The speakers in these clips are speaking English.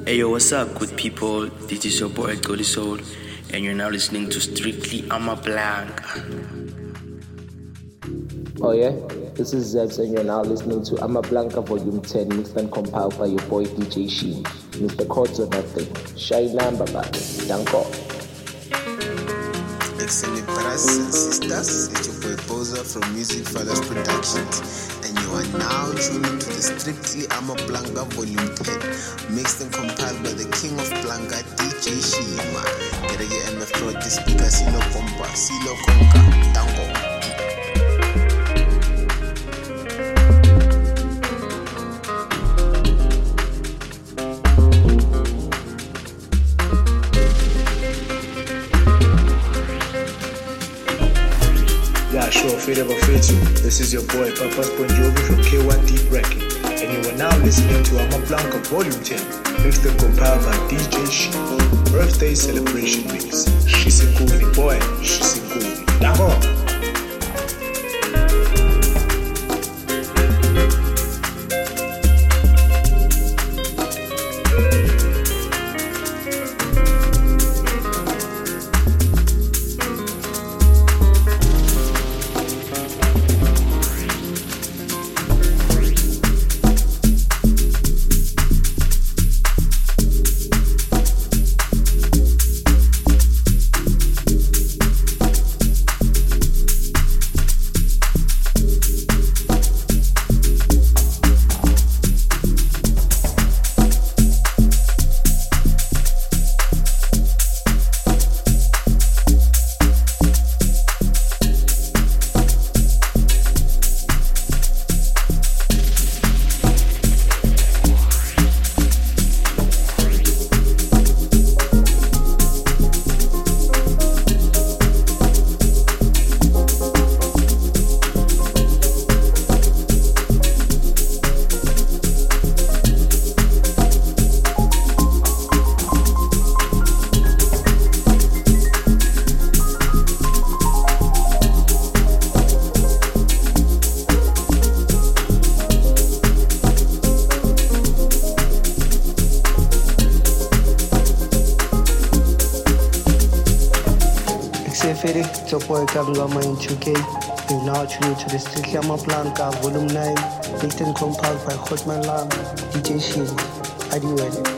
Hey yo, what's up, good people? This is your boy Goli Soul, and you're now listening to Strictly I'm a Blank. Oh yeah, this is Zebs, and you're now listening to I'm a Blanca Volume 10, mixed and compiled by your boy DJ Sheen. Mr. Chords or nothing. Shy number, Danko. Excellent brothers and sisters, it's your boy Boza from Music Fathers Productions, and you are now tuning to the Strictly I'm a Blanca Volume 10, mixed and compiled by the King of Blanca, DJ Shima. Gerege MF Pro, this speaker, Silo Pompa, Silo Konka, Danko. Yeah, sure, Fade Ever Fades You. This is your boy, Papas Bonjovi from K1 Deep Record. And you are now listening to I'm a Blanca Volume 10, mixed and compiled by DJ Shi. Birthday celebration mix. Shisikuni, boy, Shisikuni. Dango! It's your boy Kangama in 2K. You're now tuned to the Strictly I'm a Blanca Volume 9, mixed and compiled by Hotman Lam, DJ Sheen. Adieu.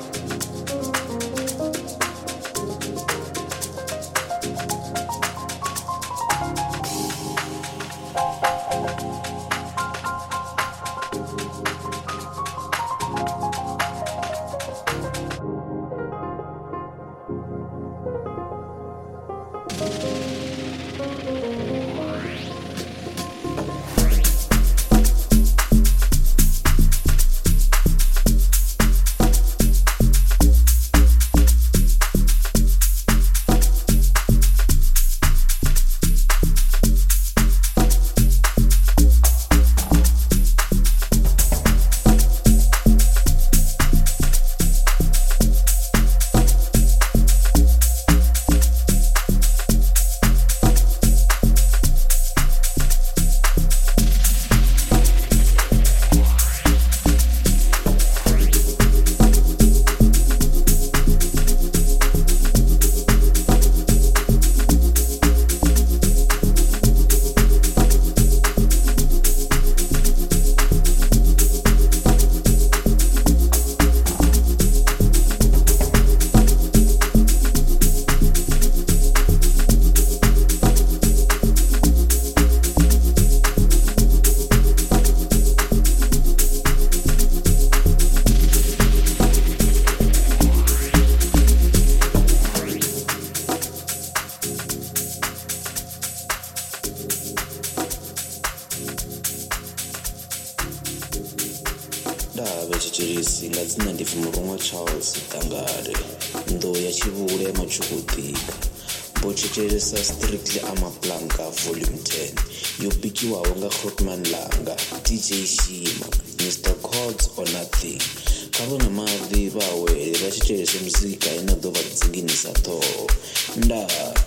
Strictly I'm a Blanca Volume 10. You pick you awanga Hotman Langa, DJ Shima, Mr. Chords or nothing. Kabona mavi bawe, bashitshele muzika inadova tsinginisa tho. Nda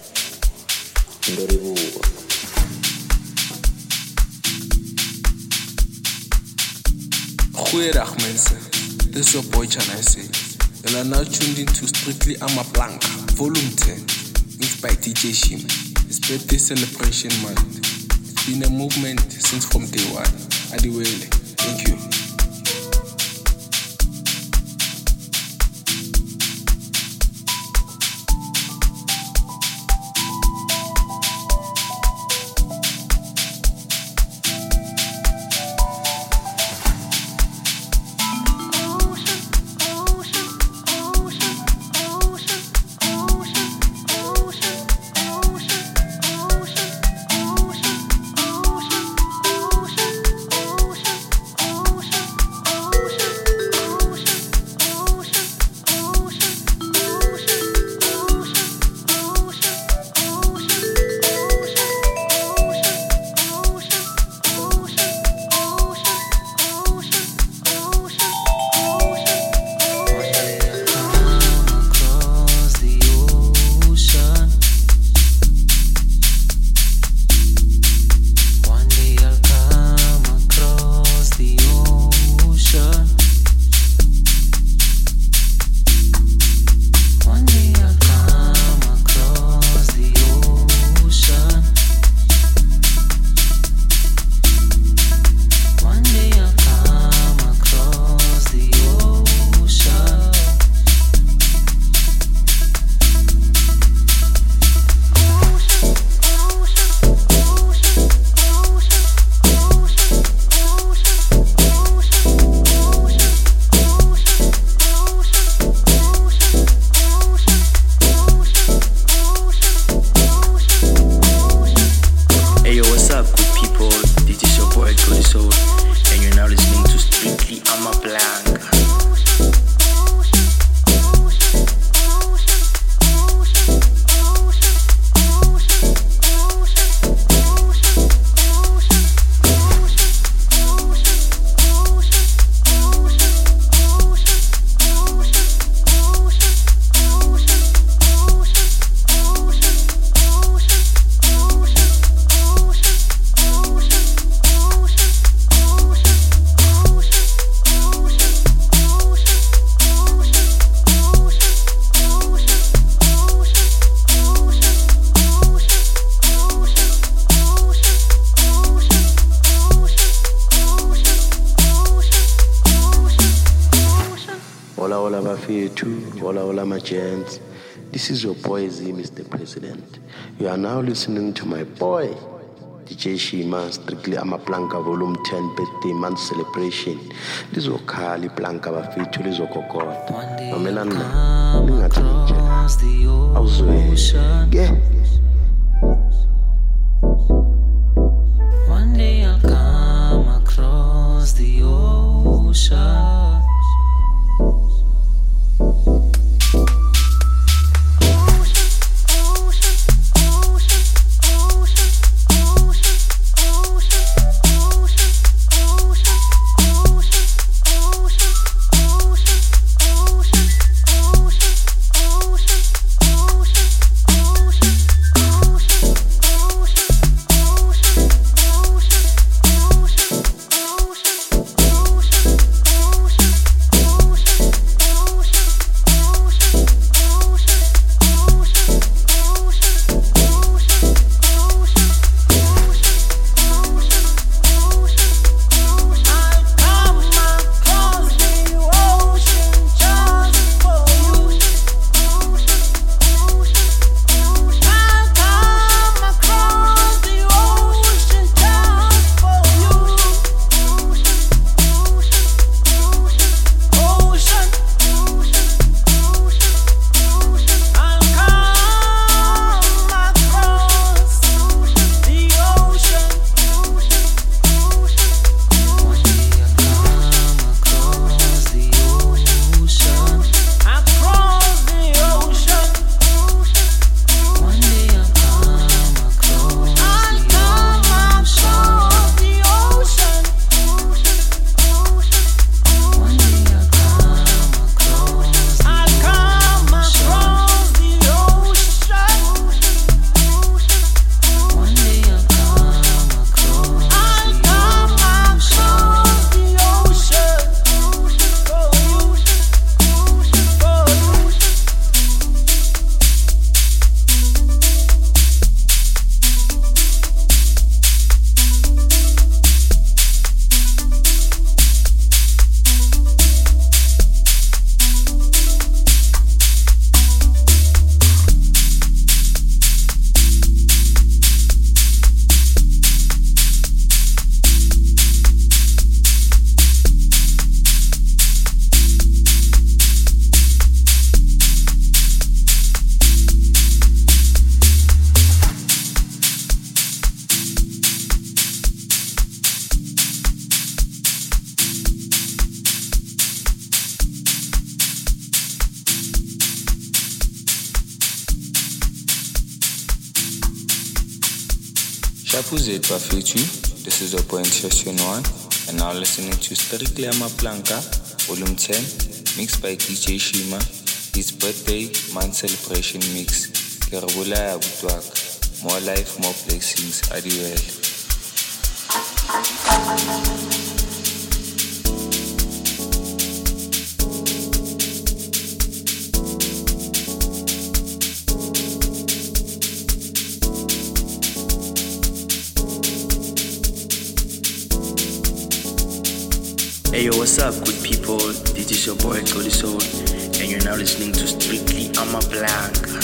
ndoribuka. Goeiedag mense. Dis your boy Chanasi. You are now tuned into Strictly Amaplanka, Volume 10, mixed by DJ Shima. It's birthday celebration month. It's been a movement since from day one. Adiwele, thank you. Hola, my gents. This is your boy Z, Mr. President. You are now listening to my boy, DJ Shima, Strictly Amaplanka Volume 10 Birthday Month Celebration. This is Okali Planka Bafetu, this is Okokot. Mamelana, Ningatanija. Awuzwe. Yeah. One day I'll come across the ocean. Shapuze Bafetu, this is your point session 1, and now listening to Strictly Amaplanka, Volume 10, mixed by DJ Shima, his birthday month celebration mix. Kerabula Abutwak, more life, more blessings, adieu. Hey yo, what's up, good people? This is your boy Cody Soul, and you're now listening to Strictly Amaplanka.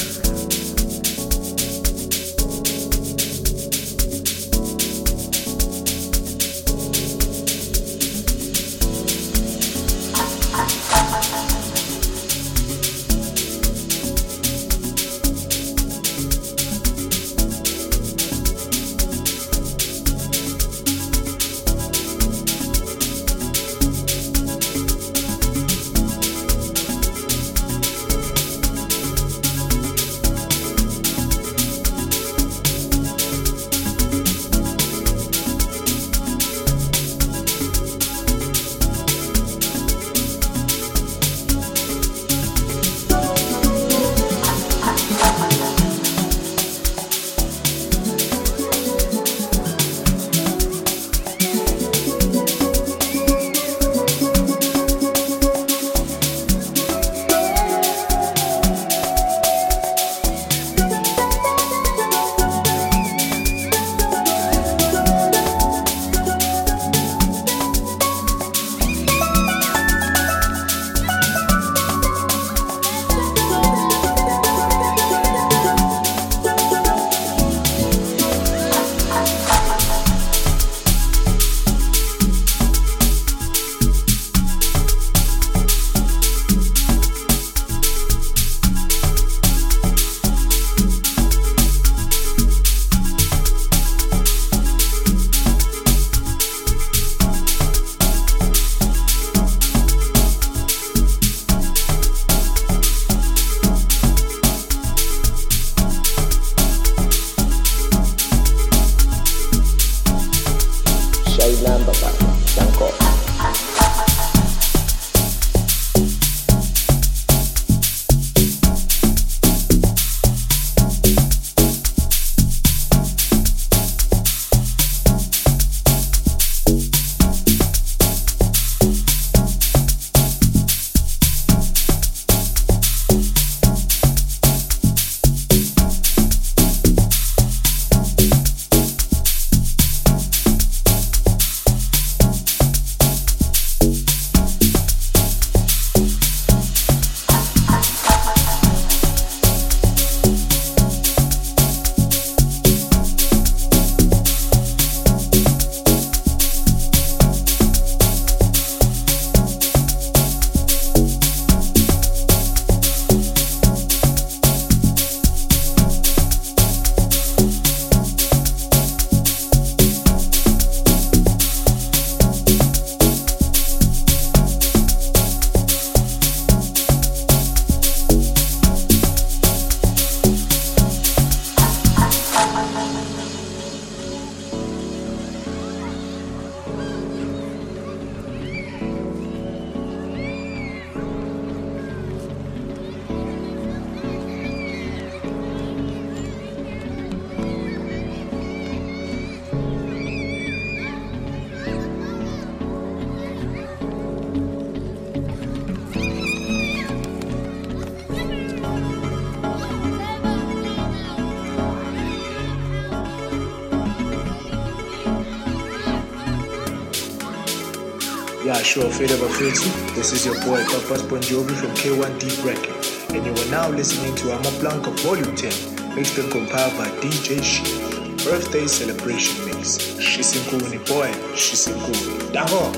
Yeah, sure, Fade Ever Fitzy. This is your boy Papas Bon Jovi from K1 Deep Records, and you are now listening to Amaplanka Volume 10, mixed and compiled by DJ She. Birthday celebration mix. Shisinkuni boy, Shisinkuni. Daho!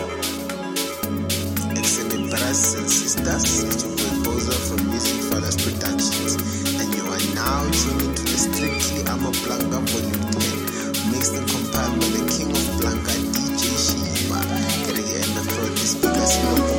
Excellent brothers and sisters, it's your boy Boza from Music Fathers Productions, and you are now tuning to the Strictly Amaplanka Volume 10, mixed and compiled by the King of Blanca, DJ Shima. Getting here in the front is because you know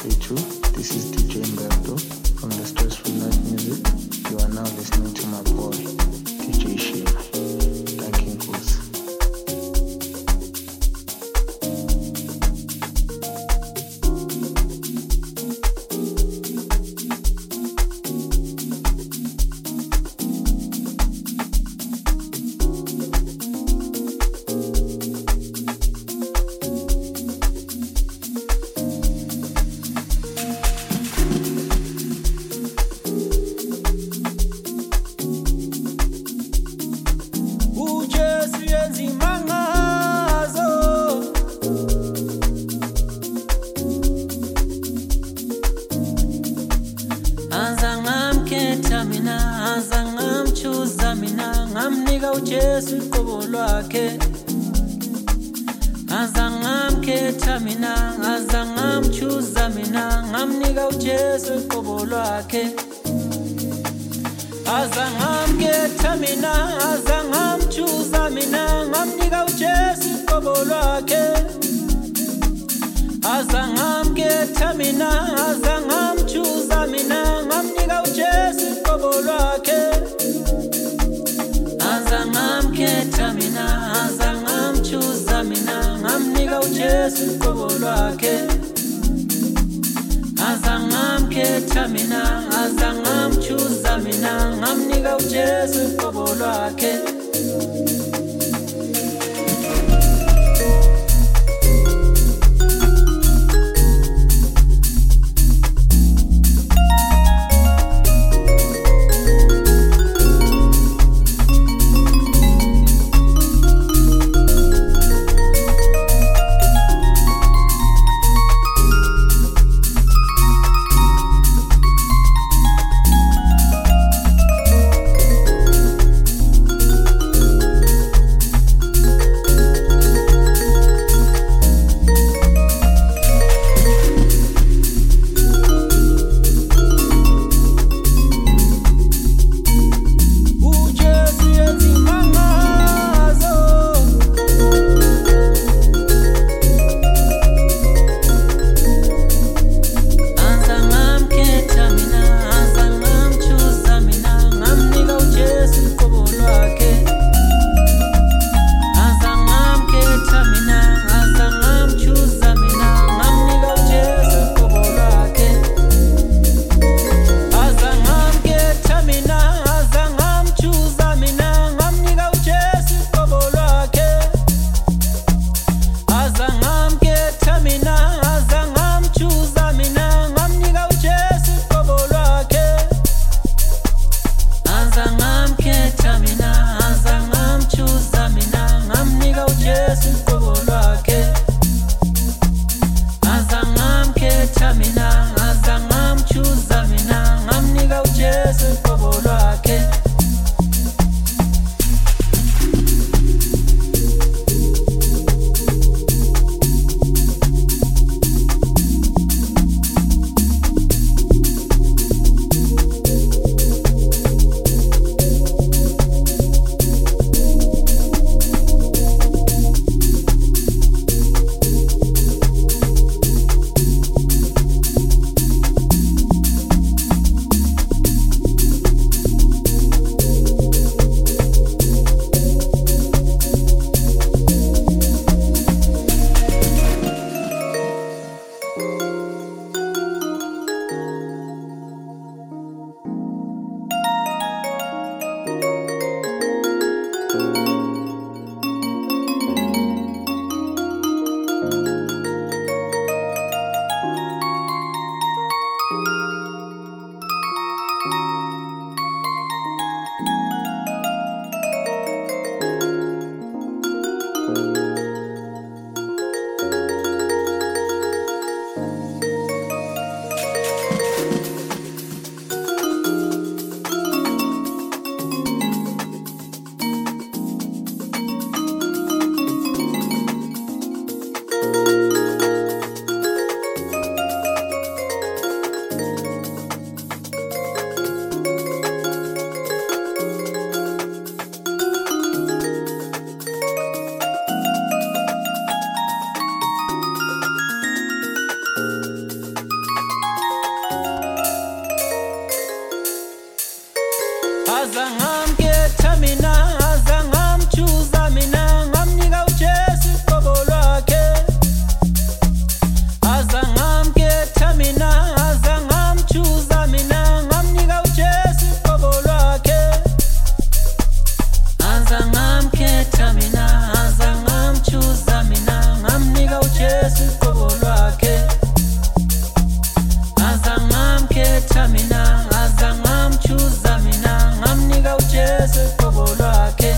bafethu. This is DJ Mberto from the Stressful Life Music. You are now listening to my boy, DJ Shima. Thank you, Nkosi. uJesu iqobo lwakhe azangamkhetha mina azangamchuza mina ngamnika uJesu iqobo lwakhe azangamkhetha mina azangamchuza mina ngamnika uJesu iqobo lwakhe azangamkhetha mina azangamchuza mina ngamnika uJesu iqobo lwakhe azangamkhetha mina azangamchuza mina ngamnika uJesu iqobo lwakhe azangamkhetha mina azangamchuza mina ngamnika uJesu iqobo lwakhe ujesu qobo lwakhe azangamkhetha mina azangamchuza mina ngamnika ujesu qobo lwakhe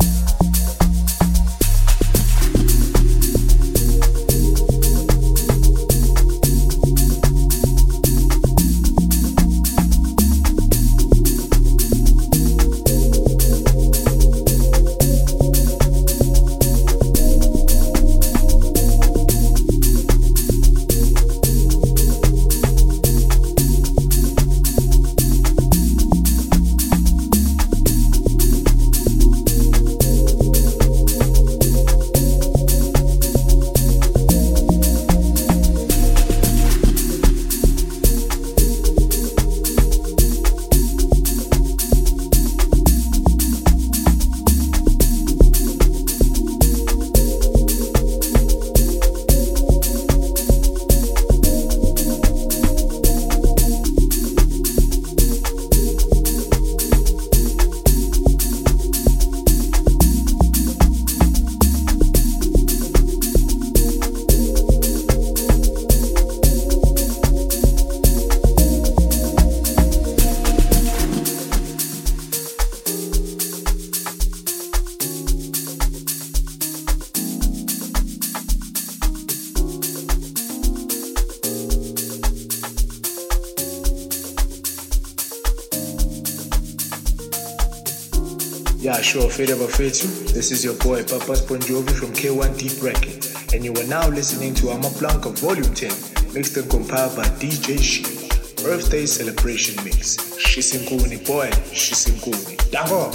Yeah, sure, Fade Over Fetu. This is your boy, Papas Bon Jovi from K1 Deep Record. And you are now listening to Amaplanka Volume 10, mixed and compiled by DJ She. Birthday Celebration Mix. Shisinkuni, boy, Shisinkuni. Dango!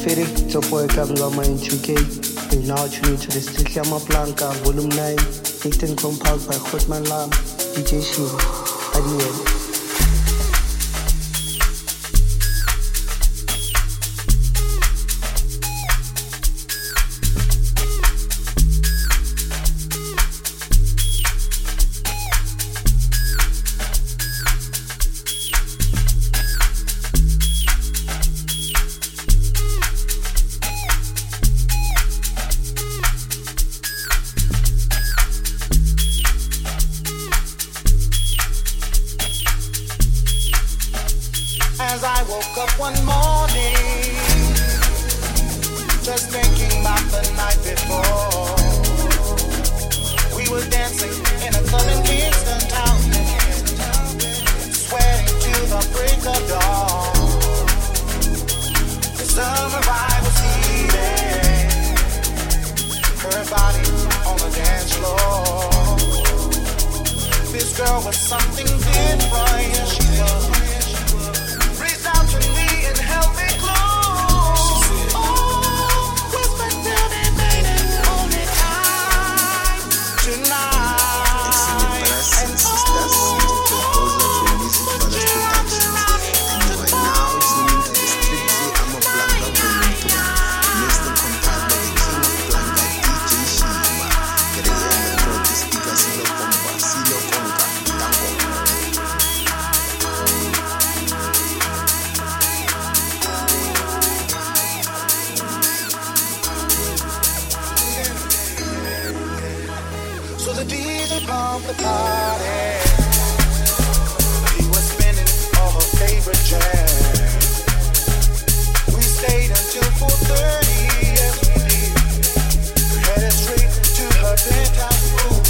Fitty, it's your boy Kamzama in 2K. You're now tuning to the Strictly Amaplanka, Volume 9, mixed and compiled by Hotman Lam, DJ Shima, IDN. As I woke up one morning, just thinking about the night before. We were dancing in a club in Kingston town, sweating to the break of dawn. The summer vibe was heated, her body on the dance floor. This girl was something different, yeah, she was. To me and held me close. Oh, whisper, tell me, baby, hold me tight tonight. And sisters, it's your composer from Music Fathers Productions, and you are now tuning to the Strictly Amaplanka Volume 10, mixed and compiled by the King of Planka, DJ Shima. Creando protestica silo compa, silo conca, tango. So the DJ bumped the party. He was spinning all her favorite jams. We stayed until 4:30, yes we did. Headed straight to her penthouse room.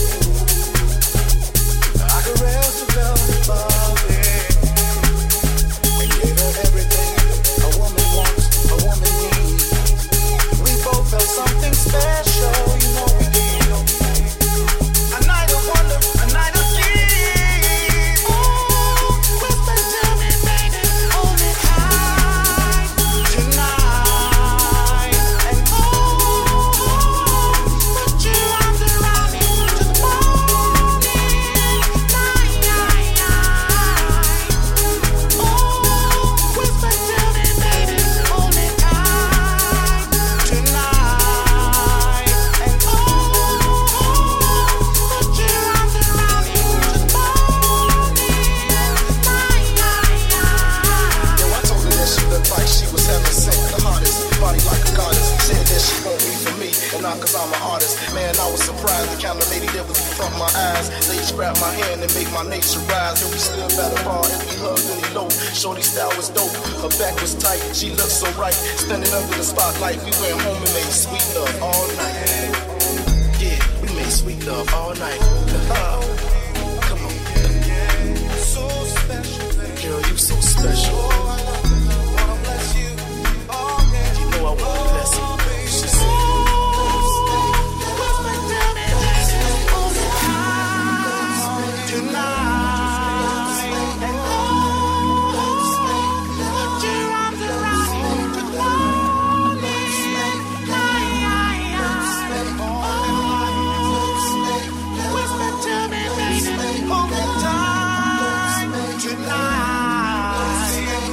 I caressed her velvet body and gave her everything a woman wants, a woman needs. We both felt something special, you know we did. A night of wonder, a night of peace. Oh, whisper to me, baby, hold me tight tonight. And oh, put your arms around me to the morning light. Oh, whisper to me, baby, hold me tight tonight. And oh, put your arms around me to the morning light. Yo, I told her that she looked like she was heaven sent, the hottest, body like a goddess. Said that she won't be for me, and not cause I'm an artist. Man, I was surprised, the kind of lady that was in front of my eyes. Ladies grab my hand and make my nature rise. And we stood by the bar as we hugged and eloped. Shorty style was dope, her back was tight, she looked so right. Standing under the spotlight, we went home and made sweet love all night. Yeah, we made sweet love all night. Come on. So special, baby. Girl, you so special. Wanna bless you. Oh, yeah. You know I wanna bless you. She said, Tonight.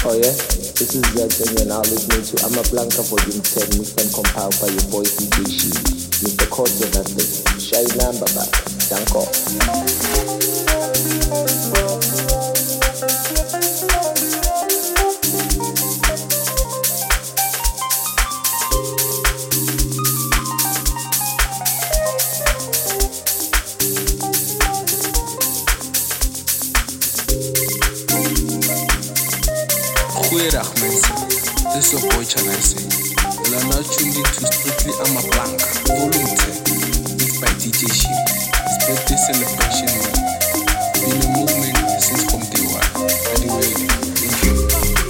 Oh yeah? This is Zebs and you're now listening to I'm a Blanca Volume 10 mixed and compiled by your boy DJ Sheen. Mr. Chords on that thing. Shy number back. Danko. Goeiedag mensen, dit is your boy Chanaise. You are now tuned into Strictly I'm a Blanca, Volume 10, mixed by DJ Sheen. His birthday celebration week. Been a movement since from day one. Anyway, thank you.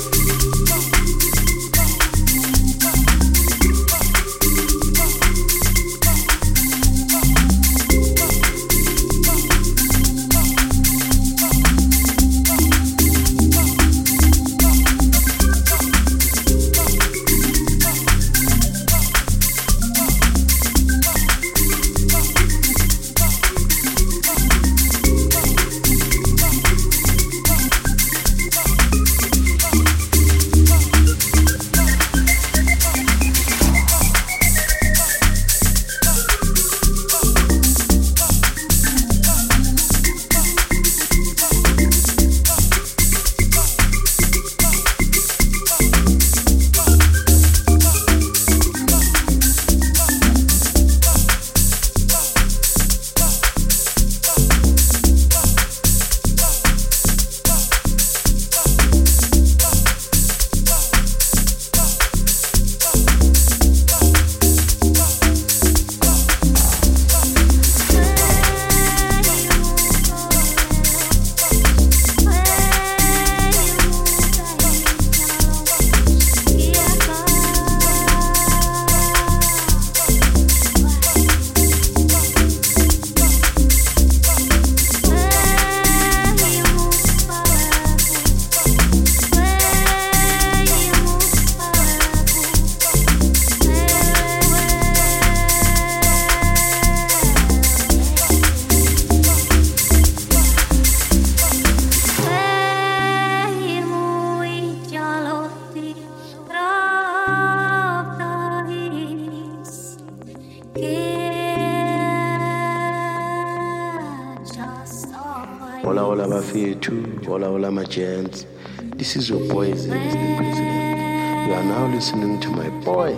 Hola bafethu, hola my gents. This is your boy Zeb, Mr. President. You are now listening to my boy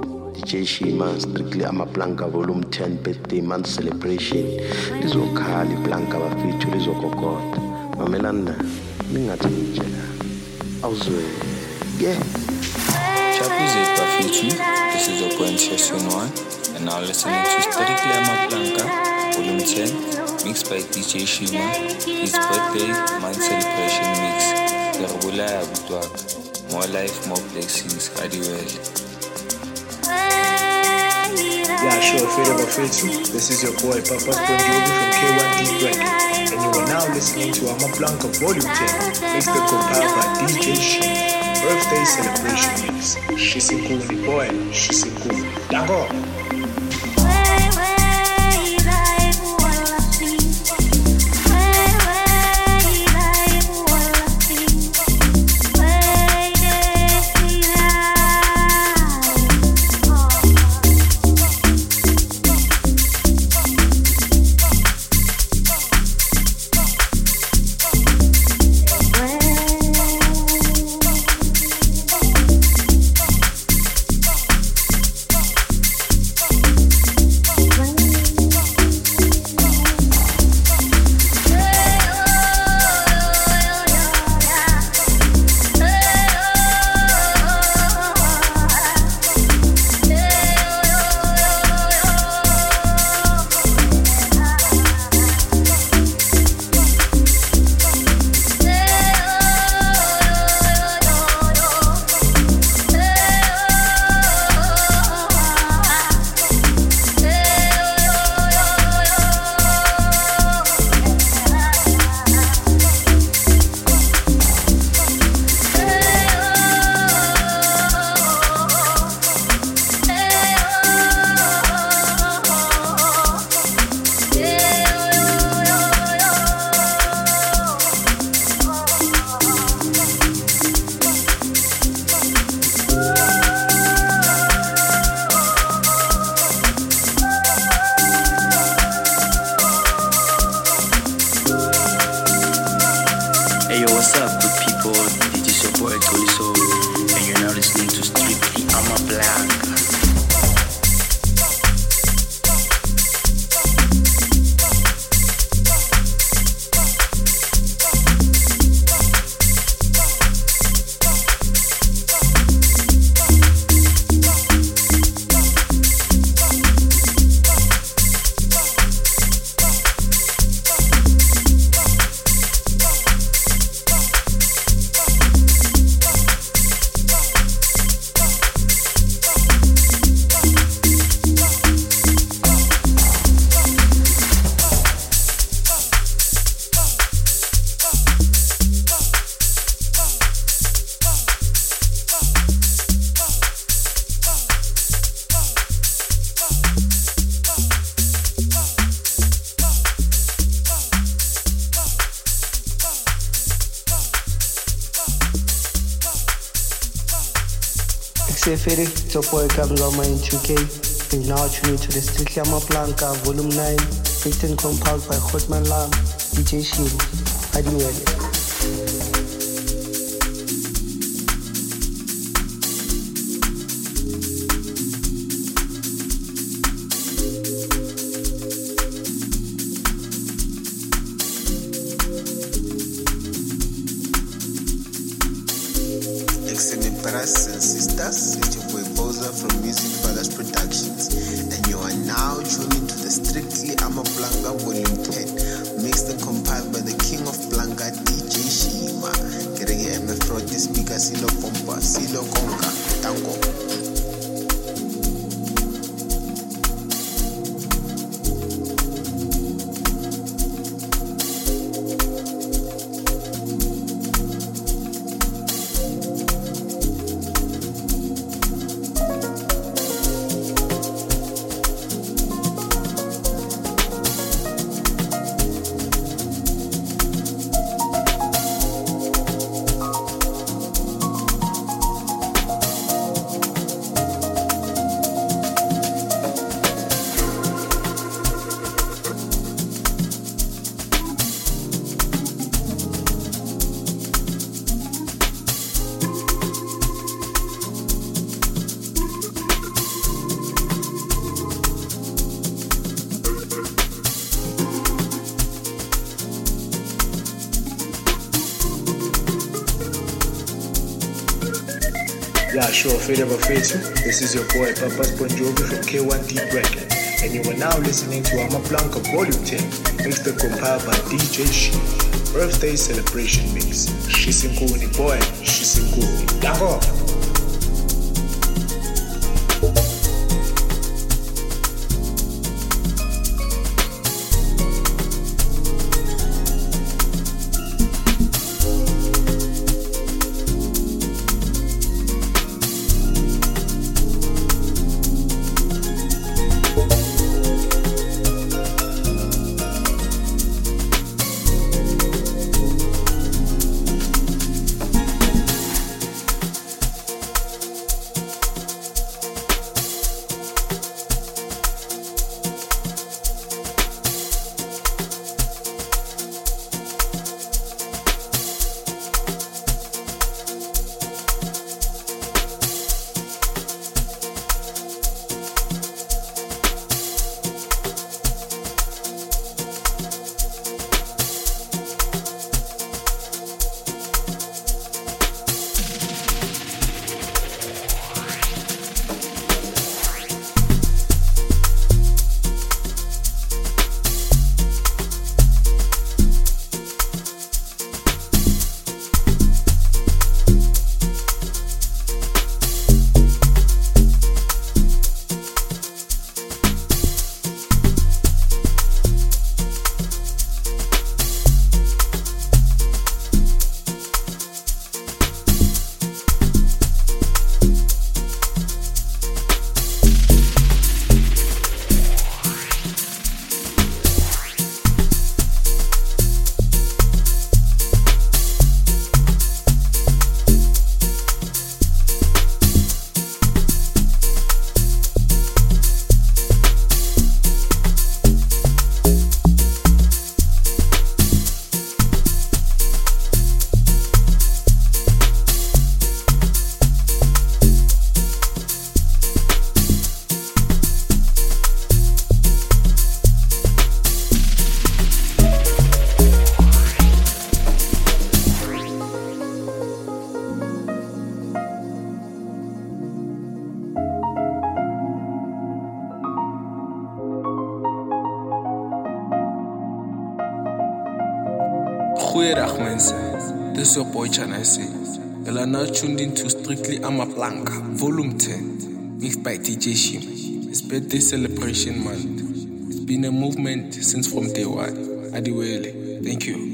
DJ Shima, Strictly I'm a Blanca Volume 10 birthday month celebration. Lizokhali Blanca bafethu lizokokota. Mamelanda, ningathijela. Awuzwe. Yeah. Chapu Zeb bafethu. This is your boy Session 1 and now listening to Strictly I'm a Blanca Volume 10. Mixed by DJ Shima, his birthday month celebration mix. Garabulaya Butwak, more life, more blessings, Adiwell. Yeah, sure, Fade Bafetsu. This is your boy Papas Ponjobi from K1 Deep Record. And you are now listening to I'm a Blanca Volume 10, mixed and compiled by DJ Shima. Birthday celebration mix. Shisikuni boy, Shisikuni. Dango! Seferi, it's your boy Kamzama in 2K. You now tune into the Strictly Amaplanka Volume 9, mixed and compiled by Hotman Lam, DJ Shin, Adiwele. Brothers and sisters, it's your boy Boza from Music Fathers Productions, and you are now tuning to the Strictly Amaplanka Volume 10, mixed and compiled by the King of Planka, DJ Shima. Kerege MF the speaker, Silo Pompa, Silo Konka, Tango. Yeah, sure, fate ever fates you. This is your boy Papas Bonjovi from K1 Deep Record, and you are now listening to Amaplanka Volume 10, mixed and compiled by DJ Shi. Birthday celebration mix. Shisinkuni, boy, Shisinkuni. Dango! Goeiedag mensen, this is your boy Chanasi. You are now tuned into Strictly Amaplanka, Volume 10, mixed by DJ Shim. It's birthday celebration month. It's been a movement since from day one. Adiwele, thank you.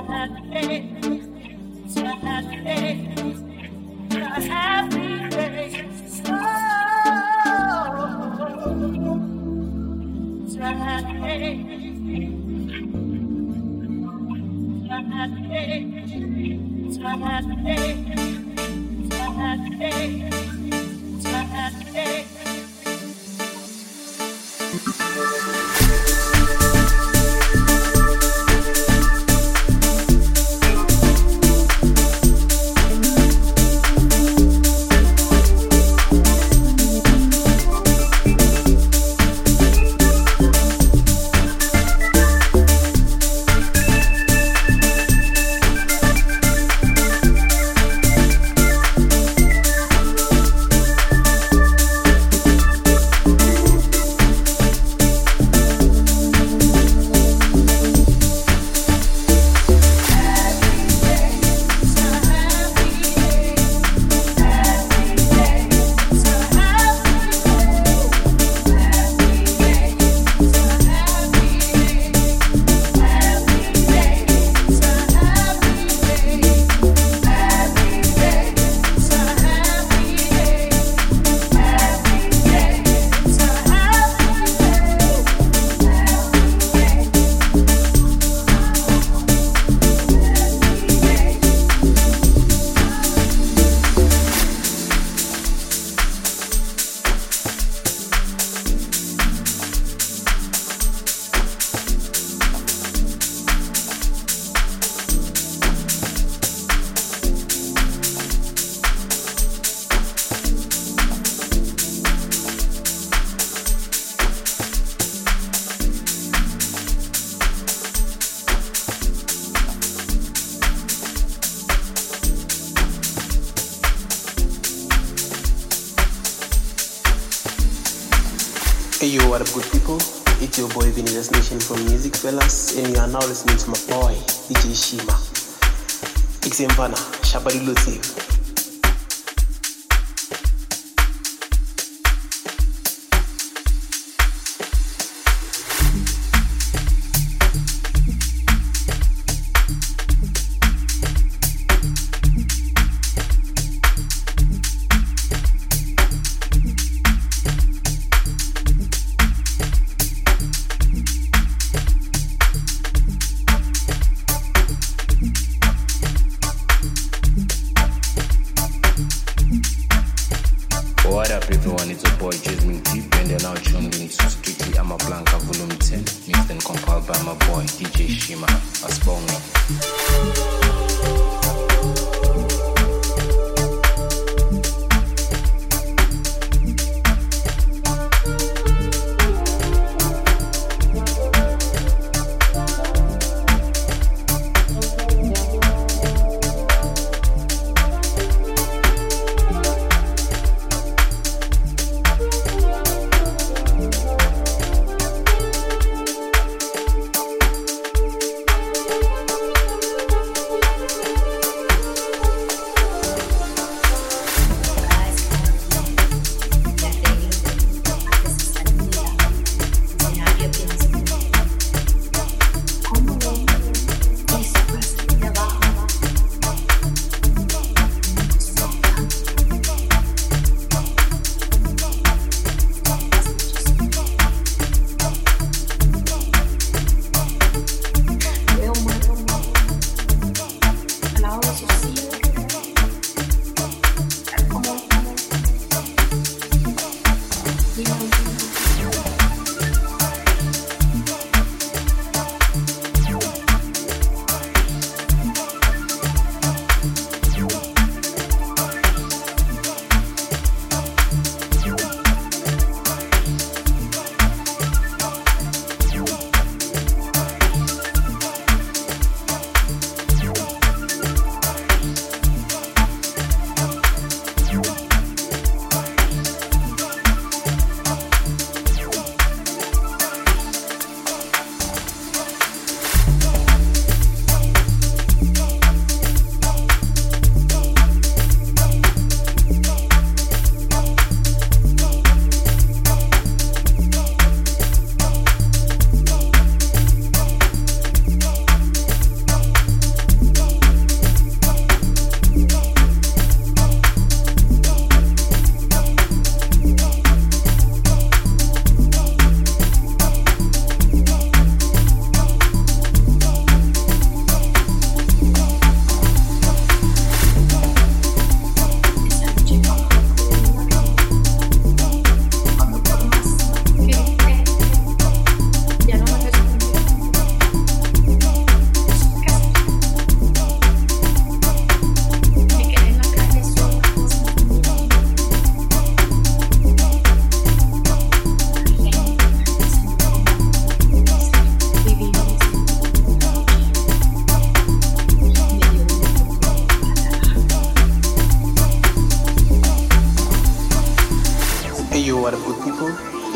Hey yo, what up good people? It's your boy Vinny Nation from Music Fellas, and you are now listening to my boy DJ Shima. Xemvana, Shabari Lucy.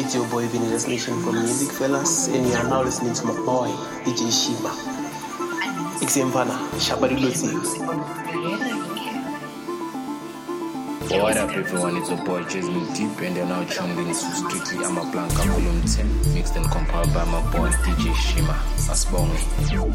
It's your boy Vinny Destination from Music Fellas, and you are now listening to my boy DJ Shima. Exemvana, Shabari Lotsi. What up everyone, it's your boy Jasmine Deep and you're now tuned in to Strictly Amaplanka Volume 10, mixed and compiled by my boy DJ Shima. Asbongi.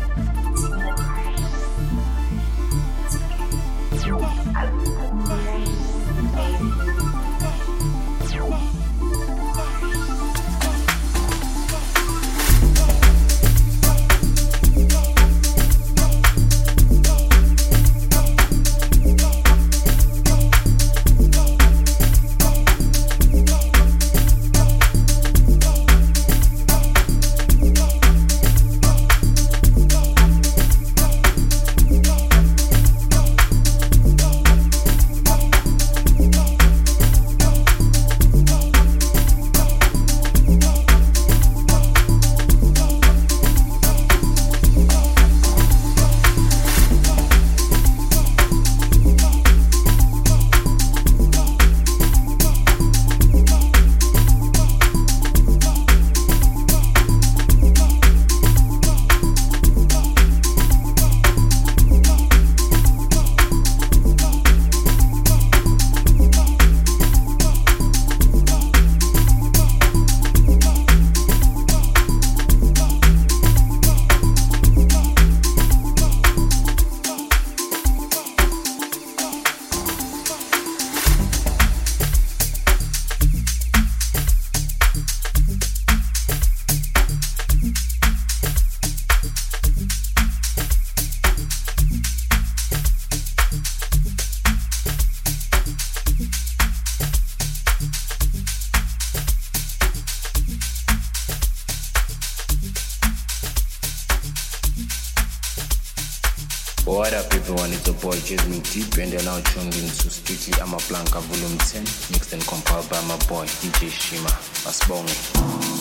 What up everyone, it's your boy Jasmine Deep and you're now tuned in to Strictly Amaplanka Volume 10, mixed and compiled by my boy DJ Shima. Asbongi.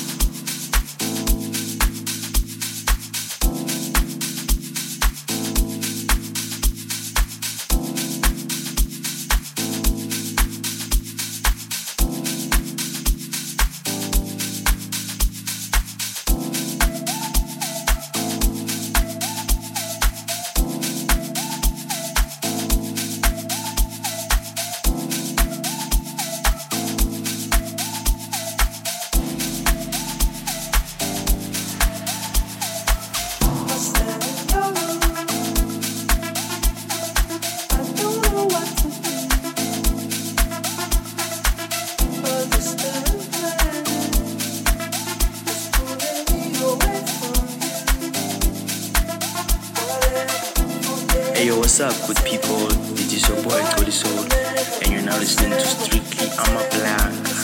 Hey yo, what's up good people? It is your boy Cody Soul and you're now listening to Strictly Amaplanka.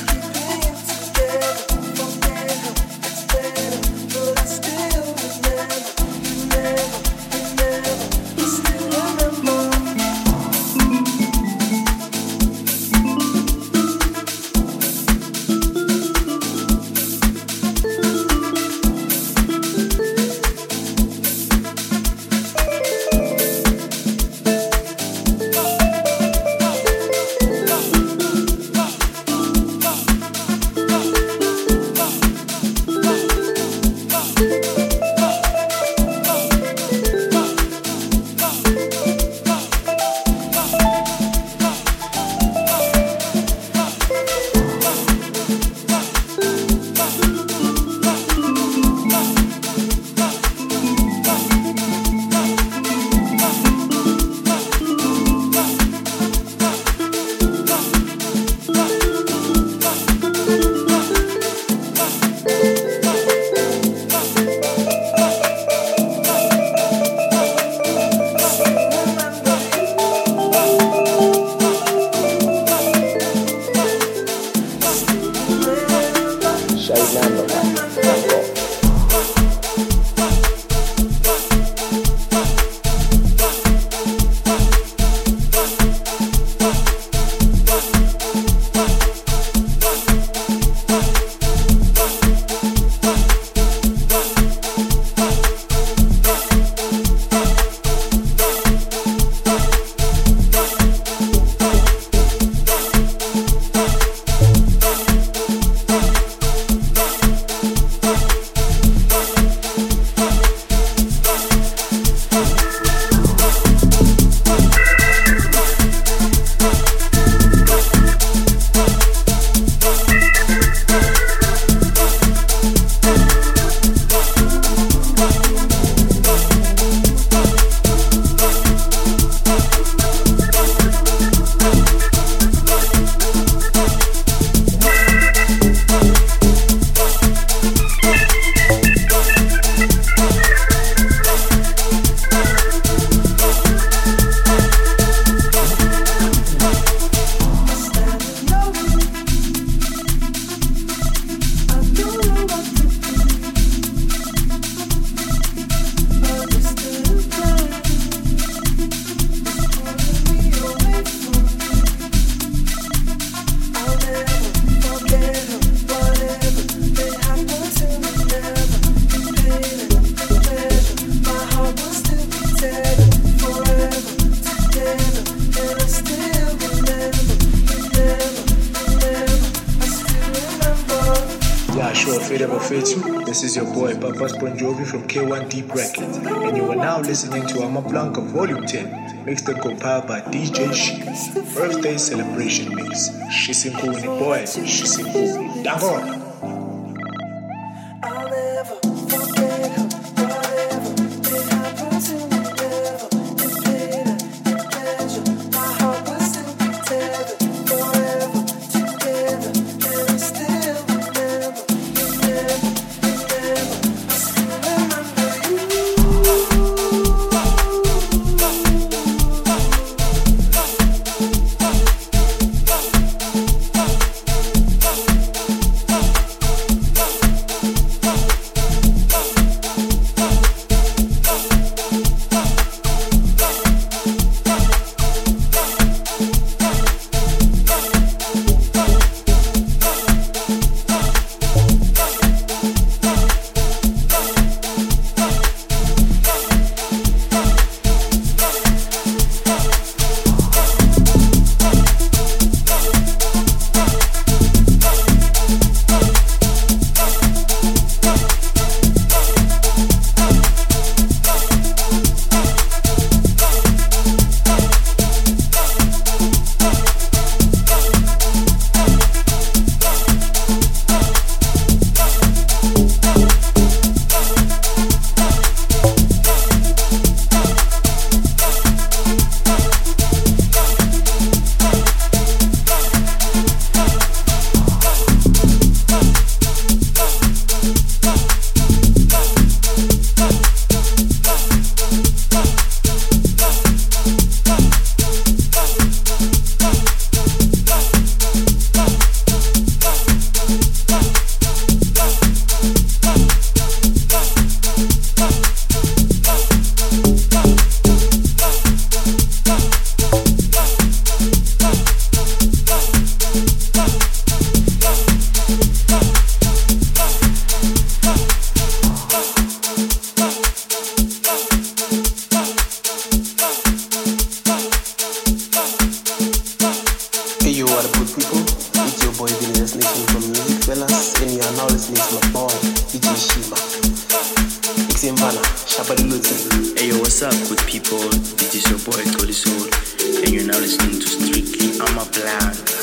Fede Bafetu. This is your boy Papas Bon Jovi from K1 Deep Records, and you are now listening to Amaplanka Volume 10, mixed and compiled by DJ She. Birthday celebration mix. Shisinkuni boy, Shisinkuni. Dango. Hey yo, what's up, good people? This is your boy Toli Soul, and you're now listening to Strictly Amaplanka.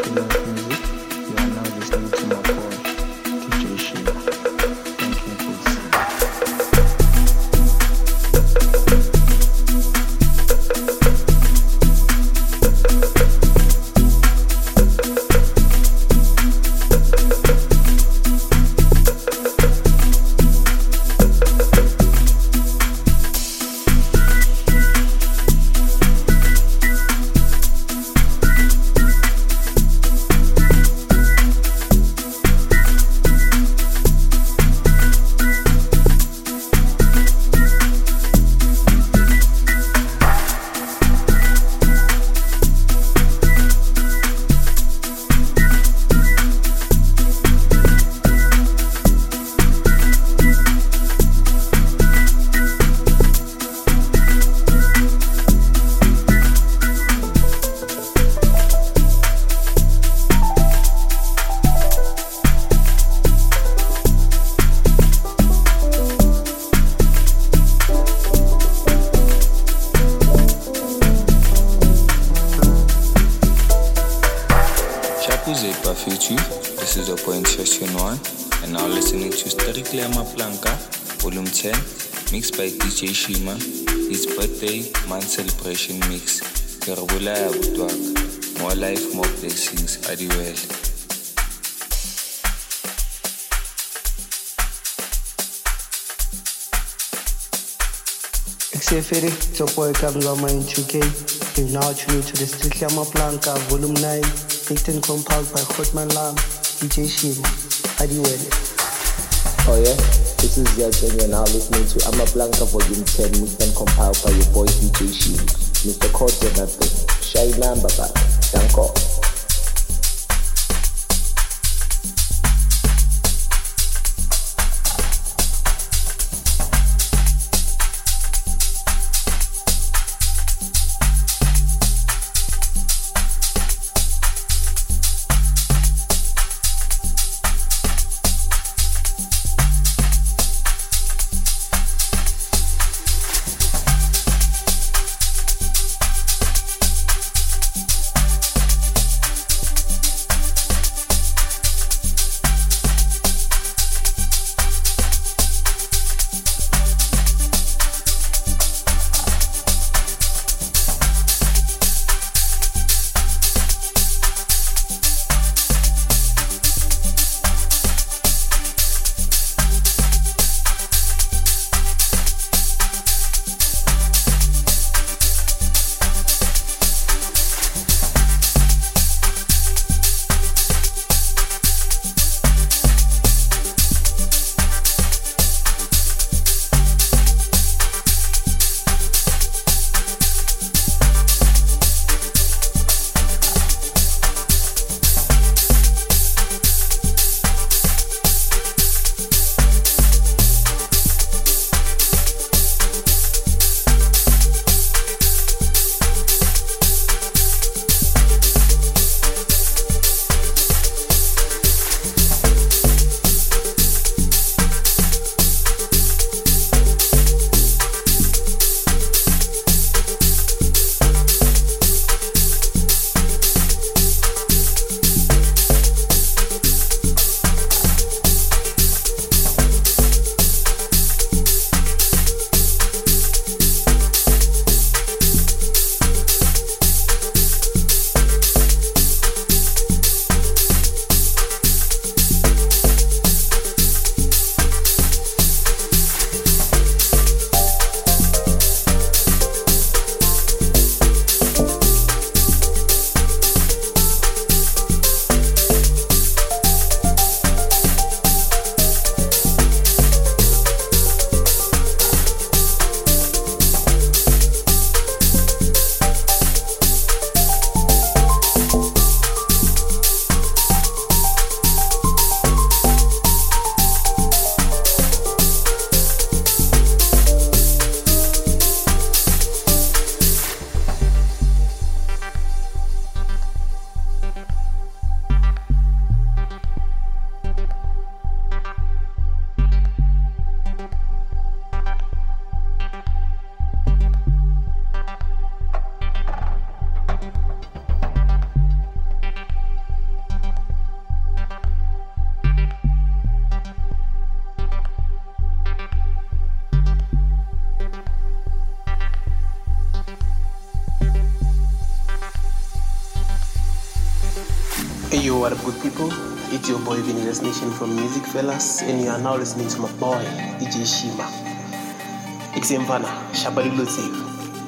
Queen of Music. You are now listening to my boy, DJ Shima. Thank you, peace. This is your point session 1, and now listening to Strictly Amaplanka, Volume 10, mixed by DJ Shima, his birthday month celebration mix. Kerabulaya Butwak, more life, more blessings, Adiwell. XFR, it's your boy Kamzama in 2K. You're now tuning to the Strictly Amaplanka, Volume 9, mixed and compiled by Hotman Lam, DJ Shima. Adiwell. Oh yeah? This is Zed and you're now listening to Amaplanka Volume 10, mixed and compiled by your boy DJ Shima. Mr. Codes or nothing. Shy number back. Danko. Hey yo, what up good people? It's your boy Vinny Nation from Music Fellas, and you are now listening to my boy DJ Shima. Exemvana, Shabali Lotsiv.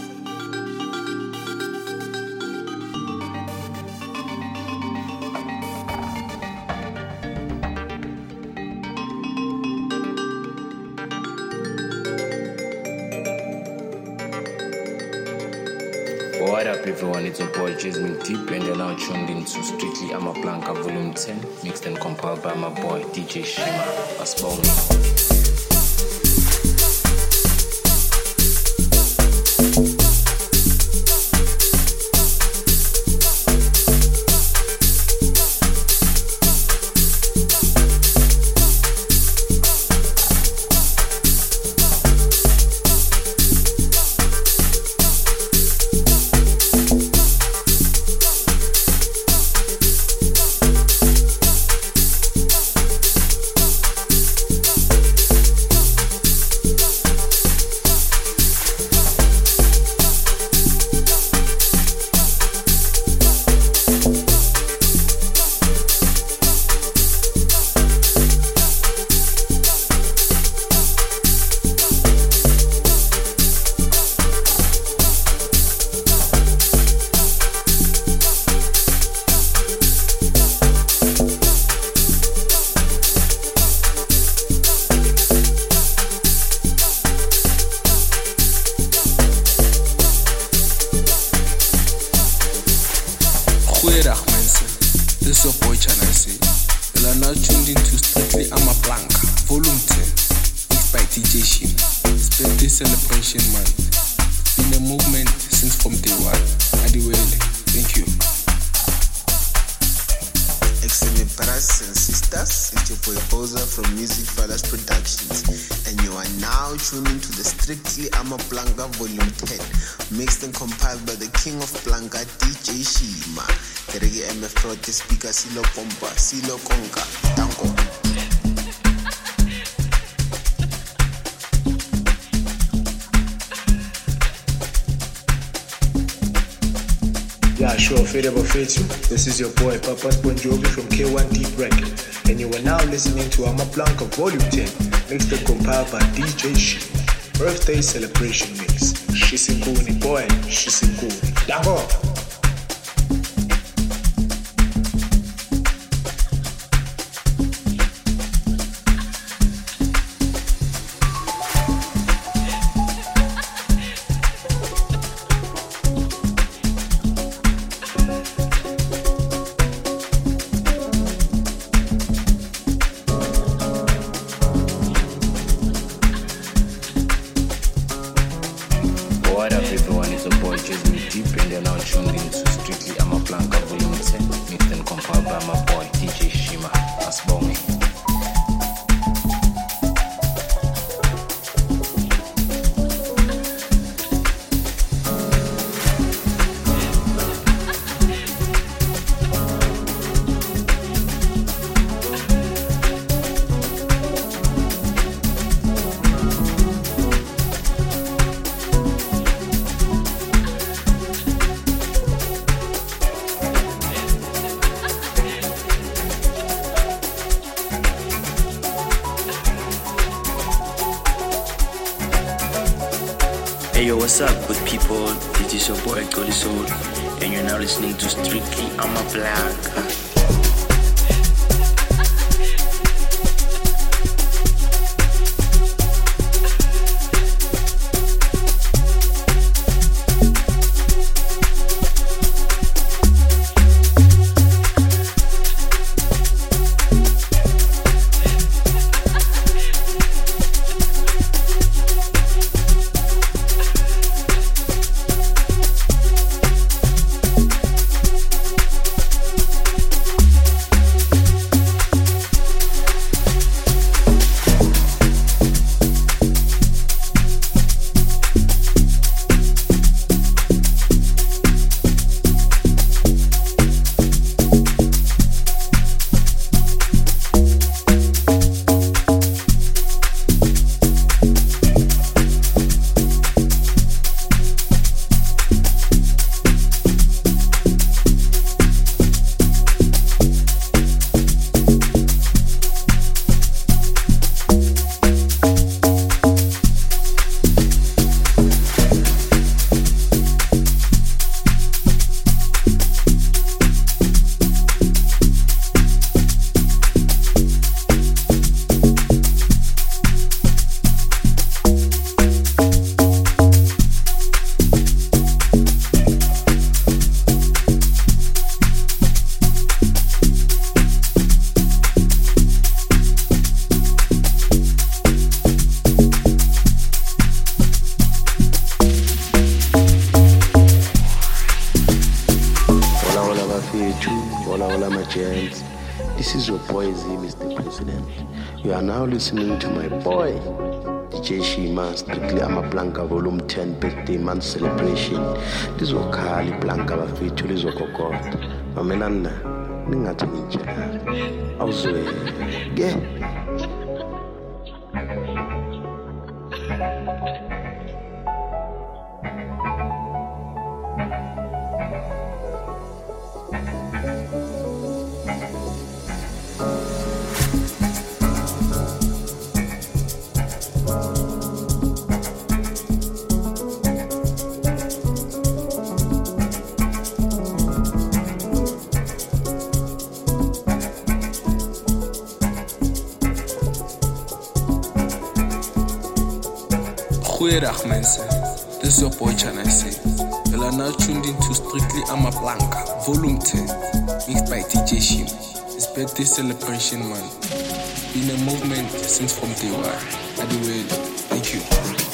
What up everyone, it's your boy Jasmine Deep and you're now tuned into Strictly Amaplanka Volume 10, mixed and compiled by my boy DJ Shima, Asbongi. This is your boy Chanasi. You are now tuned into Strictly Amaplanka, Volume 10, mixed by DJ Shim. It's birthday celebration month. Been a movement since from day one. Adiwele, thank you. Excellent brothers and sisters, it's your boy Boza from Music Fellas Productions, and you are now tuned into the Strictly Amaplanka Volume 10, mixed and compiled by the King of Planka, DJ Shima. Kerege MF Prote speaker Silo Pompa, Silo Konka, Tanko. Yeah, sure, Fade Over Fetu. This is your boy Papas Bon Jovi from K1 Deep Record, and you are now listening to Amaplanka Volume 10, mixed and compiled by DJ Shi. Birthday celebration mix. Shisinkuni boy, Shisinkuni. Dango! What up everyone, it's your boy Jasmine Deep and you're now tuned into Strictly Amaplanka Volume 10, mixed and compiled by my boy DJ Shima, Asbongi. Hey yo, what's up good people? This is your boy Cody Soul, and you're now listening to Strictly Amaplanka. my gents. This is your boy Z, Mr. President. You are now listening to my boy, DJ Shima, Strictly Amaplanka Volume 10 Birthday Month Celebration. This is Okali Blanka Bafetu, this is Okokot. Mamenana, Ningato Ninja. Auswe, yeah. Goeiedag mensen, this is your boy Chanase. You are now tuned into Strictly Amaplanka, Volume 10, mixed by DJ Shima. It's birthday celebration month. Been a movement since from day one. Anyway, thank you.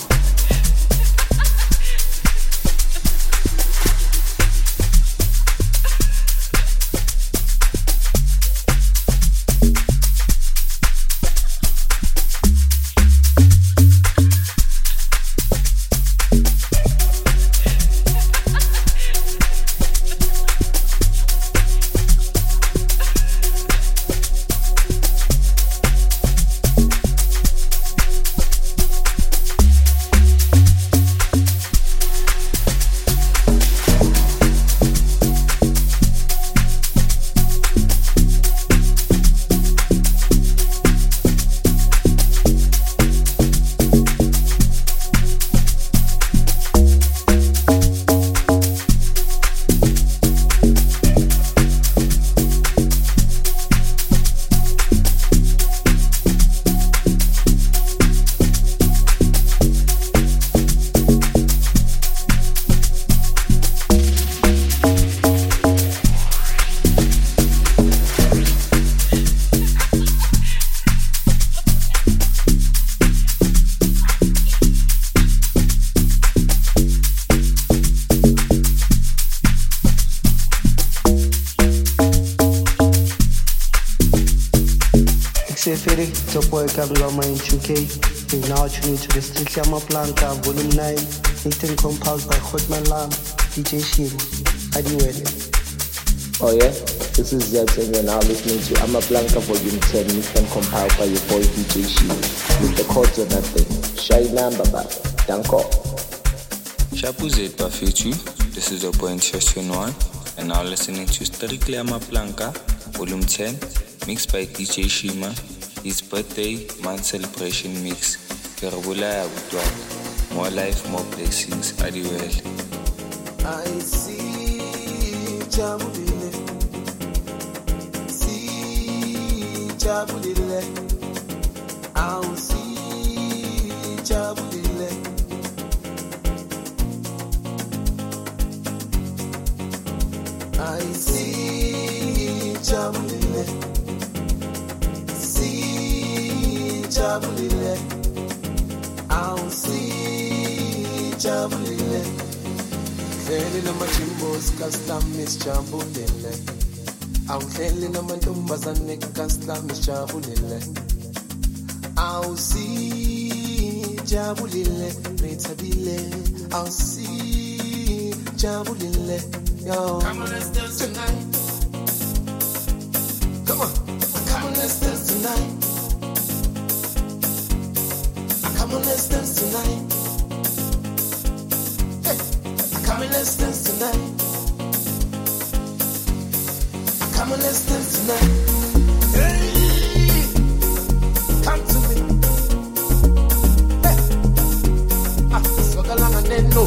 It's your boy Kamlama in 2K. You're now tuning to the Strictly Amaplanka Volume 9, written compiled by Hotman Lam, DJ Shima. Are you ready? Oh yeah? This is Zed and you're now listening to Amaplanka Volume 10, mixed and compiled by your boy DJ Shima. With the chords on that thing. Shaina Baba. Danko. Shapu Z Bafetu, this is your boy Session 1, and now listening to Strictly Amaplanka Volume 10, mixed by DJ Shima. His birthday month celebration mix. More life, more blessings. Adiwell. I see Jabulile. See Jabulile. I'll see Jabulile. I see Jabulile. Jabulile, I'll see Jabulile. Clearly, no machimbos, custom is Jabulile. I'll clearly no matumbas and make custom is Jabulile. I'll see Jabulile, Retabile. I'll see Jabulile. Yo, come on, let's dance tonight. Come on, let's dance tonight. Come on, let's dance tonight. Hey, come on, let's dance tonight. Come on, let's dance tonight. Hey, come to me. Hey, Sogalanga Neno.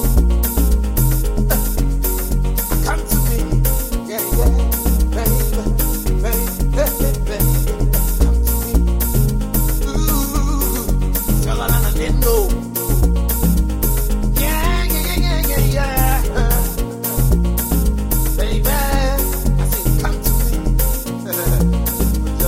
Come to me. Yeah, baby, baby, baby. No. Yeah. Baby, I say come to me.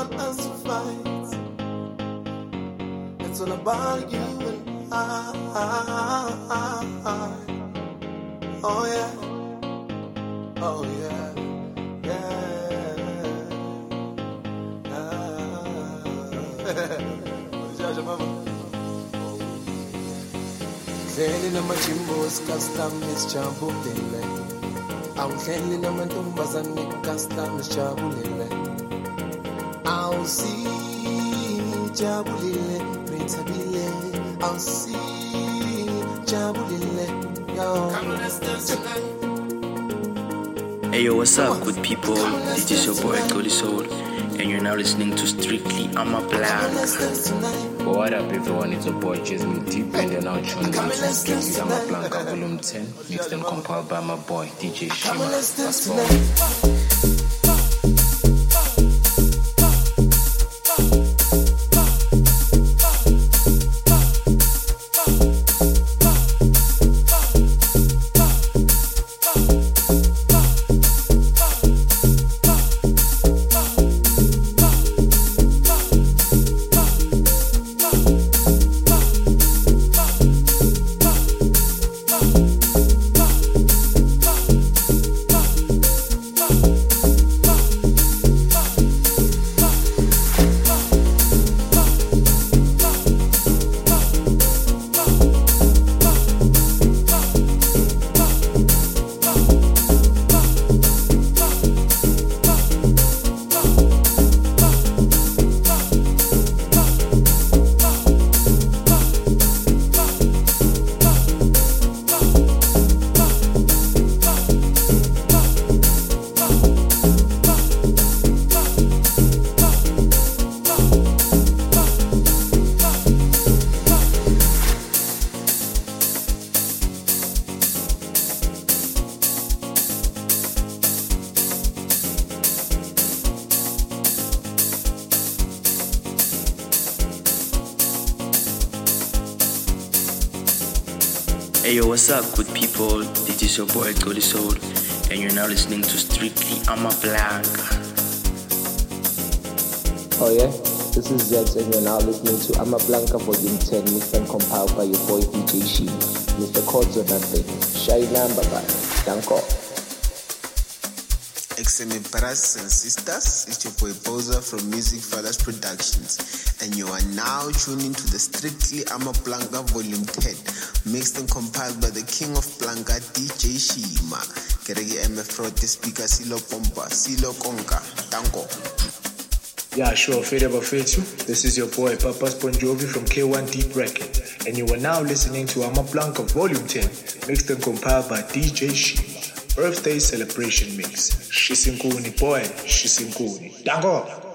us to fight. It's all about you and I. Oh yeah, oh yeah, Hleli namajimbo's custom isijabulile. Awuhleli namantombazane custom isijabulile. Awusijabulile bethabile. Awusijabulile yo. Come let's dance tonight. Hey yo, what's up, good people? This is your boy Jolly Soul, and you're now listening to Strictly Ama Blanca. What up, everyone? It's your boy Jasmine Deep, and you're now tuned into Strictly Ama Blanca Volume 10, mixed and compiled by my boy DJ Shima. That's all. Hey yo, what's up, good people? This is your boy Jolly Soul, and you're now listening to Strictly Ama Blanca. Oh yeah, this is Zed, and you're now listening to Ama Blanca Volume 10, mixed and compiled by your boy DJ Shima. Mr. Chords or nothing. Shy number, bye. Danko. XMA brothers and sisters, it's your boy Boza from Music Fathers Productions, and you are now tuning to the Strictly Ama Blanca Volume 10, mixed and compiled by the King of Blanca, DJ Shima. Keregi MF the speaker, Silo Pompa, Silo Konka, Danko. Yeah, sure, Fade Ever Fade You. This is your boy Papas Bon Jovi from K1 Deep Record, and you are now listening to Ama Blanca Volume 10, mixed and compiled by DJ Shima. Birthday celebration mix. Shisinkuni, boy, Shisinkuni. Dango!